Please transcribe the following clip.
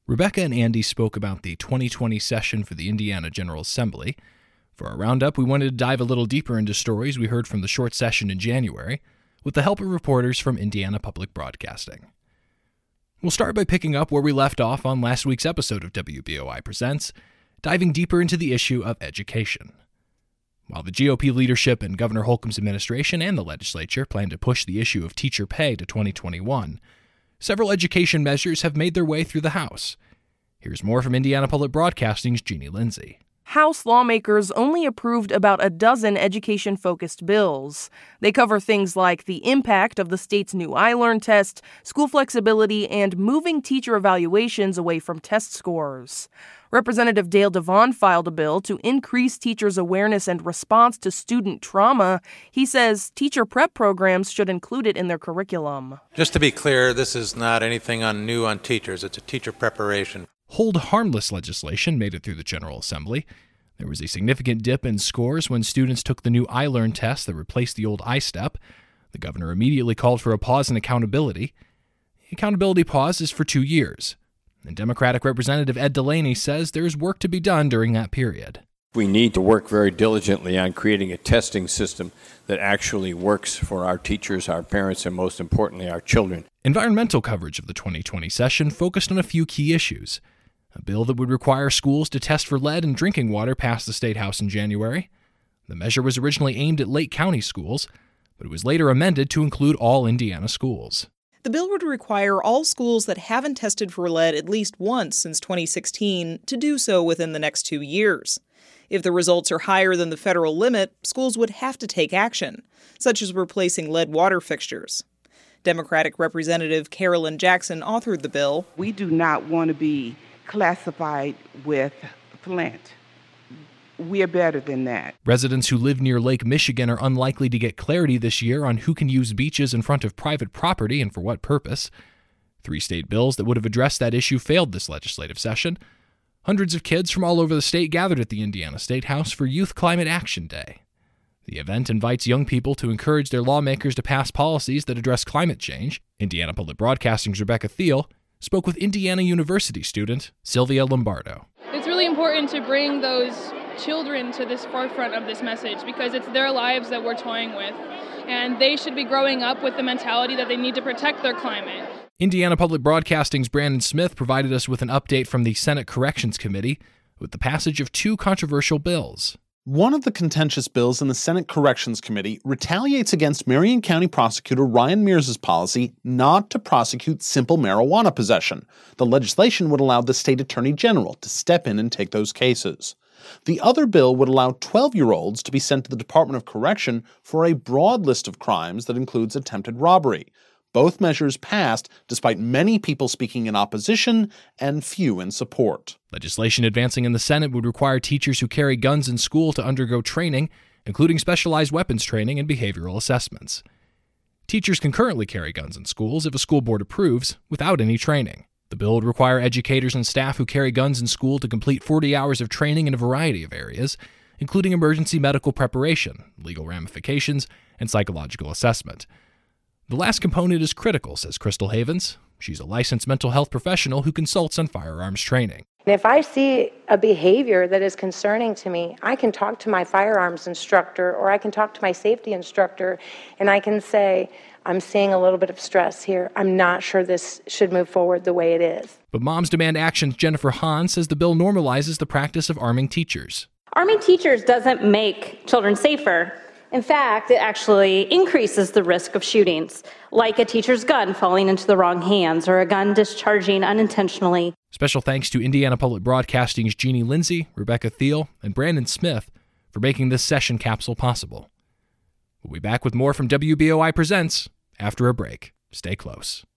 Rebecca and Andy spoke about the 2020 session for the Indiana General Assembly. For our roundup, we wanted to dive a little deeper into stories we heard from the short session in January, with the help of reporters from Indiana Public Broadcasting. We'll start by picking up where we left off on last week's episode of WBOI Presents, diving deeper into the issue of education. While the GOP leadership and Governor Holcomb's administration and the legislature plan to push the issue of teacher pay to 2021, several education measures have made their way through the House. Here's more from Indiana Public Broadcasting's Jeannie Lindsay. House lawmakers only approved about a dozen education-focused bills. They cover things like the impact of the state's new iLearn test, school flexibility, and moving teacher evaluations away from test scores. Representative Dale DeVon filed a bill to increase teachers' awareness and response to student trauma. He says teacher prep programs should include it in their curriculum. Just to be clear, this is not anything new on teachers. It's a teacher preparation. Hold harmless legislation made it through the General Assembly. There was a significant dip in scores when students took the new iLearn test that replaced the old iStep. The governor immediately called for a pause in accountability. The accountability pause is for 2 years. And Democratic Representative Ed Delaney says there is work to be done during that period. We need to work very diligently on creating a testing system that actually works for our teachers, our parents, and most importantly, our children. Environmental coverage of the 2020 session focused on a few key issues. A bill that would require schools to test for lead in drinking water passed the State House in January. The measure was originally aimed at Lake County schools, but it was later amended to include all Indiana schools. The bill would require all schools that haven't tested for lead at least once since 2016 to do so within the next 2 years. If the results are higher than the federal limit, schools would have to take action, such as replacing lead water fixtures. Democratic Representative Carolyn Jackson authored the bill. We do not want to be classified with Flint. We are better than that. Residents who live near Lake Michigan are unlikely to get clarity this year on who can use beaches in front of private property and for what purpose. 3 state bills that would have addressed that issue failed this legislative session. Hundreds of kids from all over the state gathered at the Indiana State House for Youth Climate Action Day. The event invites young people to encourage their lawmakers to pass policies that address climate change. Indiana Public Broadcasting's Rebecca Thiel spoke with Indiana University student Sylvia Lombardo. It's really important to bring those children to this forefront of this message because it's their lives that we're toying with, and they should be growing up with the mentality that they need to protect their climate. Indiana Public Broadcasting's Brandon Smith provided us with an update from the Senate Corrections Committee with the passage of 2 controversial bills. One of the contentious bills in the Senate Corrections Committee retaliates against Marion County Prosecutor Ryan Mears' policy not to prosecute simple marijuana possession. The legislation would allow the state attorney general to step in and take those cases. The other bill would allow 12-year-olds to be sent to the Department of Correction for a broad list of crimes that includes attempted robbery. Both measures passed despite many people speaking in opposition and few in support. Legislation advancing in the Senate would require teachers who carry guns in school to undergo training, including specialized weapons training and behavioral assessments. Teachers can currently carry guns in schools if a school board approves, without any training. The bill would require educators and staff who carry guns in school to complete 40 hours of training in a variety of areas, including emergency medical preparation, legal ramifications, and psychological assessment. The last component is critical, says Crystal Havens. She's a licensed mental health professional who consults on firearms training. If I see a behavior that is concerning to me, I can talk to my firearms instructor or I can talk to my safety instructor and I can say, I'm seeing a little bit of stress here. I'm not sure this should move forward the way it is. But Moms Demand Action's Jennifer Hahn says the bill normalizes the practice of arming teachers. Arming teachers doesn't make children safer. In fact, it actually increases the risk of shootings, like a teacher's gun falling into the wrong hands or a gun discharging unintentionally. Special thanks to Indiana Public Broadcasting's Jeannie Lindsay, Rebecca Thiel, and Brandon Smith for making this session capsule possible. We'll be back with more from WBOI Presents after a break. Stay close.